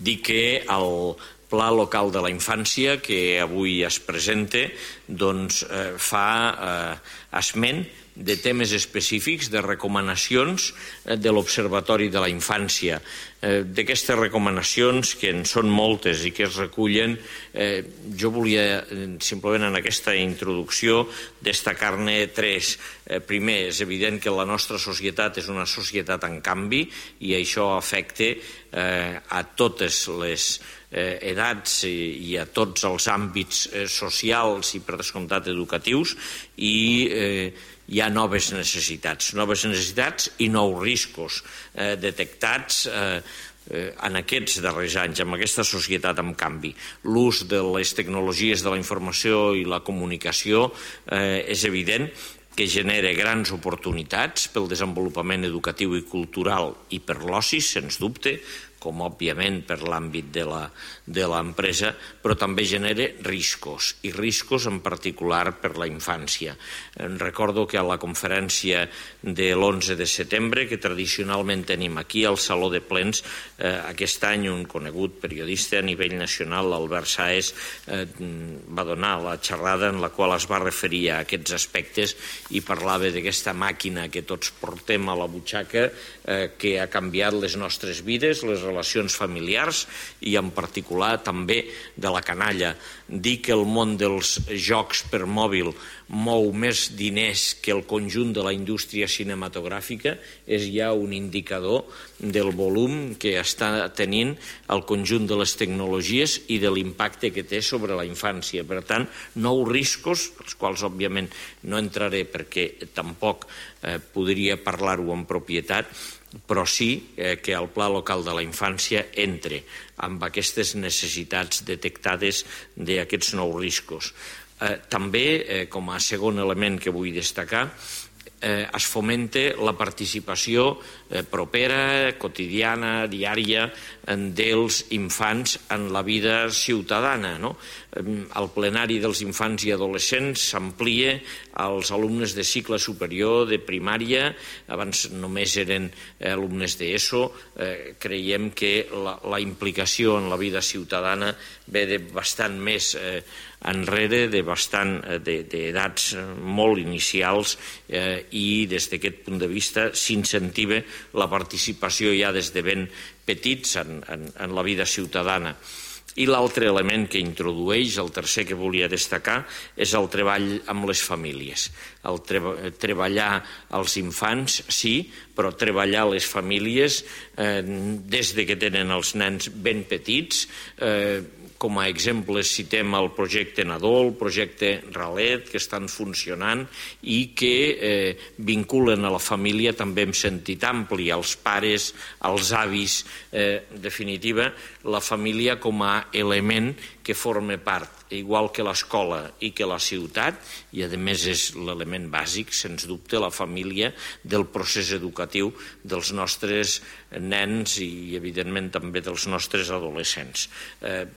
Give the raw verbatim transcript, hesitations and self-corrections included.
dir que el Pla Local de la Infància, que avui es presenta, doncs eh, fa eh, esment de temes específics, de recomanacions eh, de l'Observatori de la Infància. Eh, D'aquestes recomanacions, que en són moltes i que es recullen, eh, jo volia eh, simplement en aquesta introducció destacar-ne tres. Eh, primer, és evident que la nostra societat és una societat en canvi i això afecta eh, a totes les eh, edats i, i a tots els àmbits eh, socials i, per descomptat, educatius, i eh, hi ha noves necessitats, noves necessitats i nous riscos eh, detectats eh, eh, en aquests darrers anys, amb aquesta societat en canvi. L'ús de les tecnologies de la informació i la comunicació eh, és evident que genera grans oportunitats pel desenvolupament educatiu i cultural i per l'oci, sens dubte, com òbviament per l'àmbit de la, de l'empresa, però també genera riscos, i riscos en particular per la infància. Recordo que a la conferència de l'onze de setembre, que tradicionalment tenim aquí al Saló de Plens, eh, aquest any un conegut periodista a nivell nacional, Albert Sáez, eh, va donar la xerrada en la qual es va referir a aquests aspectes i parlava d'aquesta màquina que tots portem a la butxaca, eh, que ha canviat les nostres vides, les relacions familiars i en particular també de la canalla. Dir que el món dels jocs per mòbil mou més diners que el conjunt de la indústria cinematogràfica és ja un indicador del volum que està tenint el conjunt de les tecnologies i de l'impacte que té sobre la infància. Per tant, nous riscos, els quals òbviament no entraré perquè tampoc eh, podria parlar-ho en propietat, però sí eh, que el Pla Local de la Infància entre amb aquestes necessitats detectades d'aquests nous riscos. Eh, també, eh, com a segon element que vull destacar, eh, es fomenta la participació eh, propera, quotidiana, diària, eh, dels infants en la vida ciutadana, no? El plenari dels infants i adolescents s'amplia als alumnes de cicle superior, de primària, abans només eren alumnes d'ESO. Eh, creiem que la, la implicació en la vida ciutadana ve de bastant més eh, enrere, de bastant eh, d'edats molt inicials, eh, i des d'aquest punt de vista s'incentiva la participació ja des de ben petits en, en, en la vida ciutadana. I l'altre element que introdueix, el tercer que volia destacar, és el treball amb les famílies. El treba, treballar els infants, sí, però treballar les famílies eh, des de que tenen els nens ben petits. Eh, com a exemples citem el projecte Nadó, el projecte Ralet, que estan funcionant i que eh, vinculen a la família també en sentit ampli, als pares, als avis, eh, en definitiva, la família com a element que forma part, igual que l'escola i que la ciutat, i a més és l'element bàsic, sens dubte, la família del procés educatiu dels nostres nens i evidentment també dels nostres adolescents. Eh,